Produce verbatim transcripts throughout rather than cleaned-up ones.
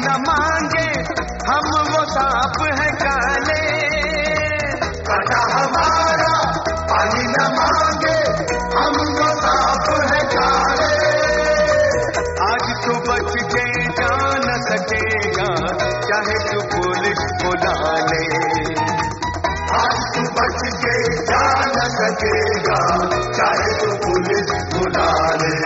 न मांगे हम वो सांप है काले। काटा हमारा पानी न मांगे हम वो सांप है काले। आज तू बच के जा न सकेगा चाहे तू पुलिस बुला ले। आज तू बच के जा न सकेगा चाहे तू पुलिस बुला ले।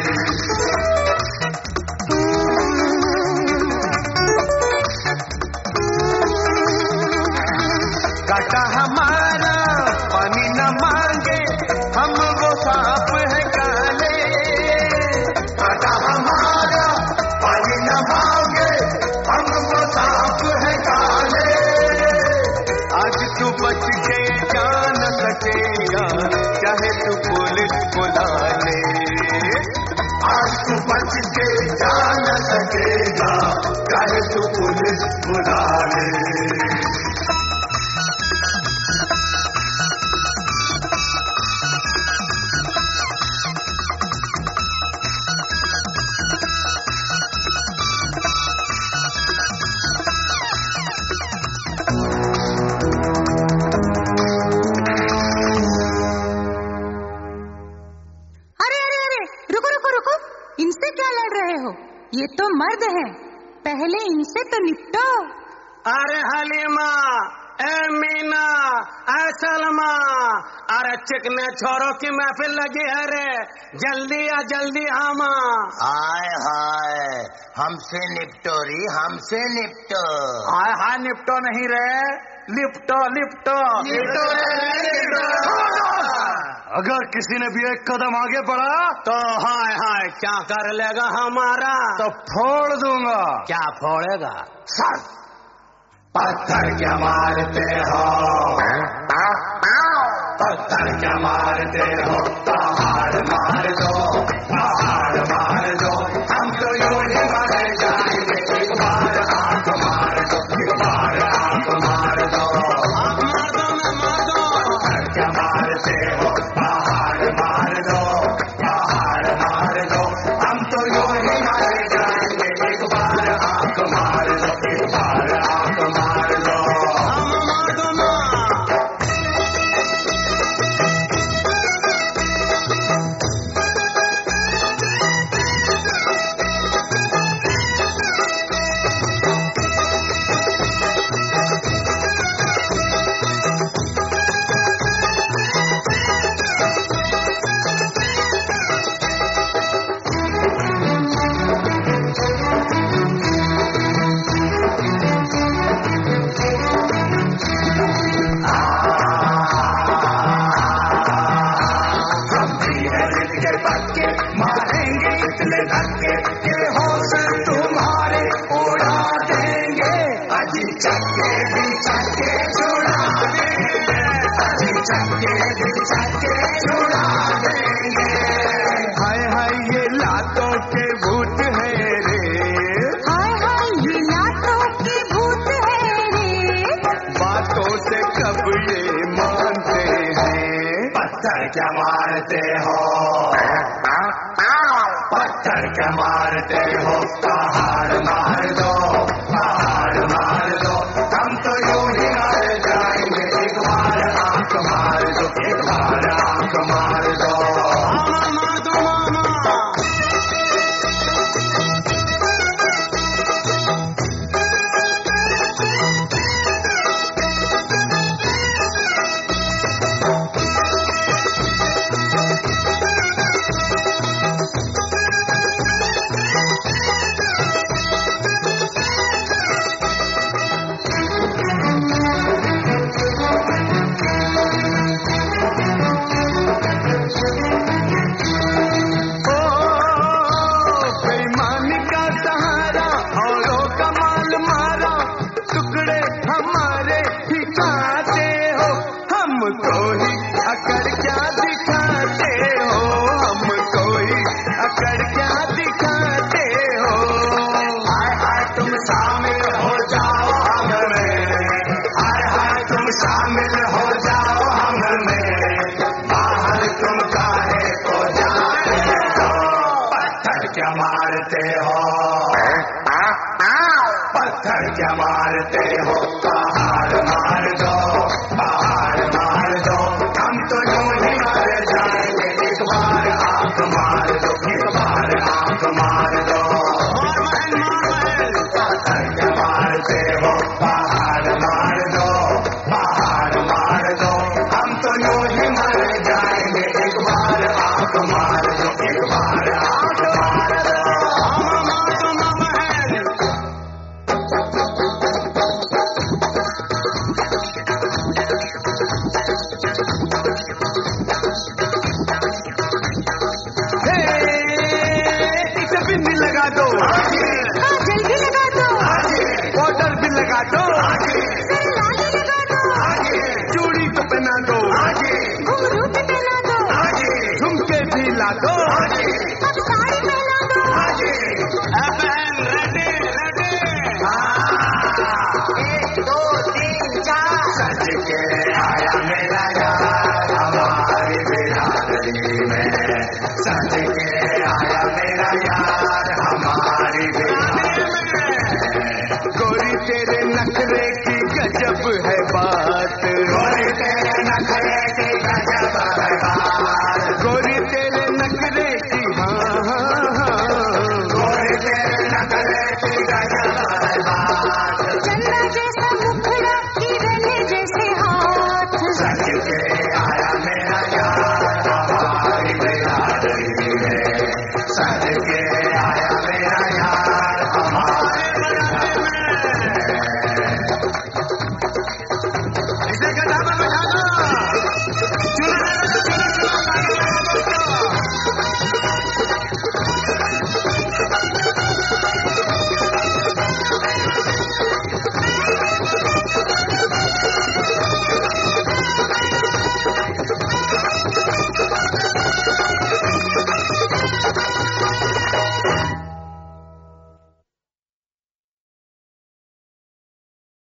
काटा हमारा पानी न मांगे हम वो सांप है काले। काटा हमारा पानी न मांगे हम वो सांप है काले। आज तू बच के जा न सकेगा चाहे तू पुलिस बुला ले। आज तू बच के जा न सकेगा चाहे तू पुलिस बुला ले। ये तो मर्द है, पहले इनसे तो निपटो। अरे हलीमा, ए मीना, ए सलमा, अरे चिकने छोरों की महफिल लगी है रे, जल्दी आ जल्दी आमा। हाय हाय, हमसे निपटो री, हमसे निपटो। हाय हाय निपटो नहीं रे, लिपटो लिपटो लिपटो लिपटो। अगर किसी ने भी एक कदम आगे बढ़ा तो हाय हाय क्या कर लेगा हमारा? तो फोड़ दूंगा। क्या फोड़ेगा? सर पत्थर क्या मारते हो, पत्थर क्या मारते हो, पहाड़ मार दो, पहाड़ मार दो, हम तो यूं ही मर जाएंगे। एक बार आंख मार दो, एक बार आंख मार दो, आंख मार दो ना मार दो। पत्थर क्या मारते हो, पहाड़ मार दो, पहाड़ मार दो, हम तो यूं ही मर जाएंगे। एक बार आंख मार दो, एक बार आंख मार दो, हम मार दो ना। मारेंगे इतने धक्के के होश तुम्हारे उड़ा देंगे। अजी चक्के भी चक्के छुड़ा देंगे, अजी चक्के भी चक्के छुड़ा देंगे। हाय हाय ये लातों के भूत है रे, हाय हाय ये लातों के भूत है रे। बातों से कब ये मानते हैं। पत्थर क्या मारते हो, पत्थर क्या मारते हो, पहाड़ मार दो, पहाड़ मार दो, हम तो यूं ही मर जाएंगे। एक बार आंख मार दो, एक बार आंख मार दो, मामा मार दो मामा। पत्थर क्या मारते हो, पहाड़ मार दो, पहाड़ मार दो, हम तो यूं ही मर जाएंगे, एक बार आंख मार दो, एक बार आंख मार दो। पत्थर क्या मारते हो, पहाड़ मार दो, पहाड़ मार दो, हम तो यूं ही मर जाएंगे, एक बार आंख मार दो, एक बार आंख मार दो। लगा दो, काजल भी लगा दो, पाउडर भी लगा दो, लाली लगा दो, चूड़ी तो पहना दो, घुंघरू भी पहना दो, झुमके भी ला दो, अब साड़ी पहना दो। रेडी रेडी, एक दो तीन चार। सज के आया मेरा यार हमारी बिरादरी में, सज के आया मेरा यार हमारी बिरादरी में। गोरी तेरे नखरे की गजब है बात,